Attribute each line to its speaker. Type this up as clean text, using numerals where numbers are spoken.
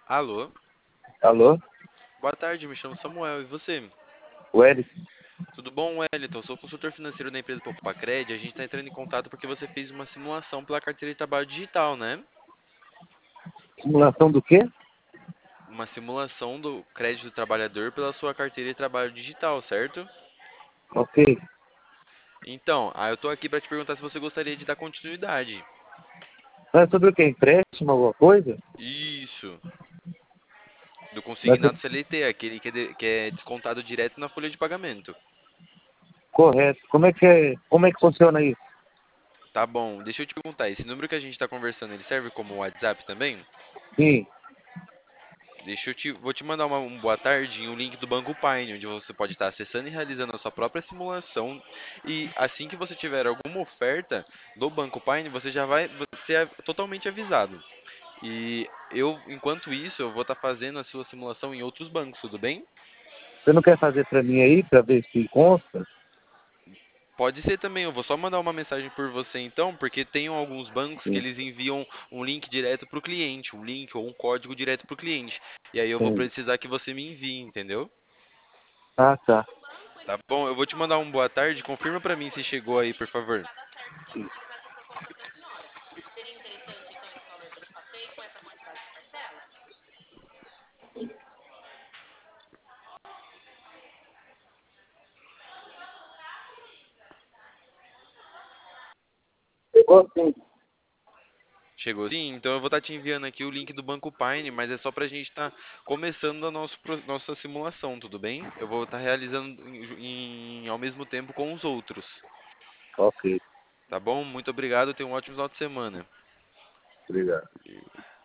Speaker 1: Alô?
Speaker 2: Alô?
Speaker 1: Boa tarde, me chamo Samuel. E você?
Speaker 2: Wellington?
Speaker 1: Tudo bom, Wellington? Sou consultor financeiro da empresa Popacred. A gente está entrando em contato porque você fez uma simulação pela carteira de trabalho digital, né?
Speaker 2: Simulação do quê?
Speaker 1: Uma simulação do crédito do trabalhador pela sua carteira de trabalho digital, certo?
Speaker 2: Ok.
Speaker 1: Então, eu tô aqui para te perguntar se você gostaria de dar continuidade.
Speaker 2: Mas é sobre o quê? Empréstimo, alguma coisa?
Speaker 1: Isso. Do
Speaker 2: Mas,
Speaker 1: consignado CLT, aquele que é descontado direto na folha de pagamento.
Speaker 2: correto. Como é que funciona isso?
Speaker 1: Tá bom, deixa eu te perguntar, esse número que a gente está conversando, ele serve como WhatsApp também?
Speaker 2: Sim,
Speaker 1: Vou te mandar um boa tarde e um link do Banco Pine, onde você pode estar acessando e realizando a sua própria simulação. E assim que você tiver alguma oferta do Banco Pine, você já vai ser totalmente avisado. E enquanto isso, eu vou estar fazendo a sua simulação em outros bancos, tudo bem?
Speaker 2: você não quer fazer para mim aí, para ver se consta?
Speaker 1: Pode ser também, eu vou só mandar uma mensagem por você então, porque tem alguns bancos que
Speaker 2: Sim,
Speaker 1: eles enviam um link direto para o cliente, um link ou um código direto para o cliente. E aí eu vou
Speaker 2: sim.
Speaker 1: precisar que você me envie, entendeu?
Speaker 2: Ah, tá.
Speaker 1: Tá bom, eu vou te mandar um boa tarde. Confirma pra mim se chegou aí, por favor.
Speaker 2: Chegou sim.
Speaker 1: Chegou sim? Então eu vou estar te enviando aqui o link do Banco Pine, mas é só pra gente estar começando a nossa simulação, tudo bem? Eu vou estar realizando ao mesmo tempo com os outros.
Speaker 2: Ok,
Speaker 1: Tá bom? Muito obrigado, tenha um ótimo final de semana.
Speaker 2: obrigado.